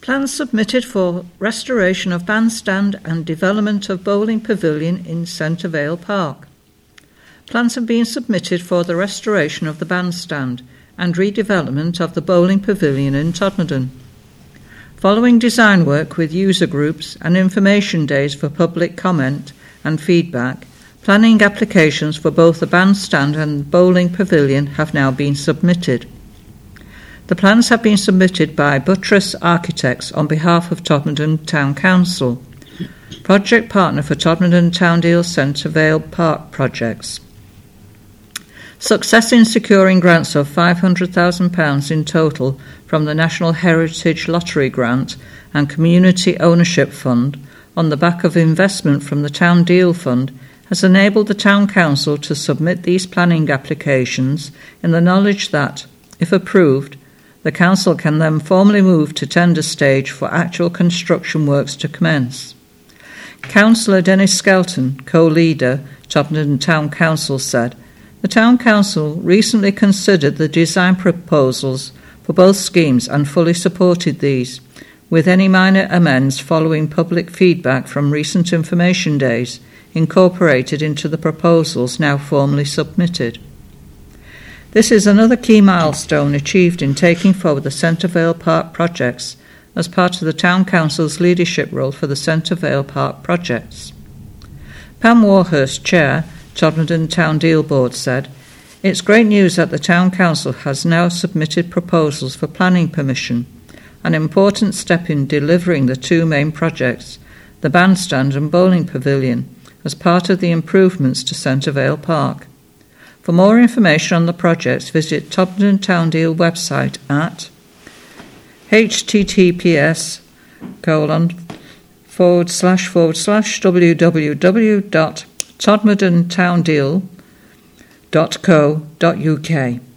Plans submitted for restoration of bandstand and development of bowling pavilion in Centre Vale Park. Plans have been submitted for the restoration of the bandstand and redevelopment of the bowling pavilion in Todmorden. Following design work with user groups and information days for public comment and feedback, planning applications for both the bandstand and bowling pavilion have now been submitted. The plans have been submitted by Buttress Architects on behalf of Todmorden Town Council, project partner for Todmorden Towndale Centre Vale Park projects. Success in securing grants of £500,000 in total from the National Heritage Lottery Grant and Community Ownership Fund on the back of investment from the Town Deal Fund has enabled the Town Council to submit these planning applications in the knowledge that, if approved, the Council can then formally move to tender stage for actual construction works to commence. Councillor Dennis Skelton, co-leader, Todmorden Town Council, said, "The Town Council recently considered the design proposals for both schemes and fully supported these, with any minor amends following public feedback from recent information days incorporated into the proposals now formally submitted." This is another key milestone achieved in taking forward the Centre Vale Park projects as part of the Town Council's leadership role for the Centre Vale Park projects. Pam Warhurst, Chair, Todmorden Town Deal Board, said, "It's great news that the Town Council has now submitted proposals for planning permission, an important step in delivering the two main projects, the bandstand and bowling pavilion, as part of the improvements to Centre Vale Park. For more information on the projects, visit Todmorden Town Deal website at https://www.todmordentowndeal.co.uk.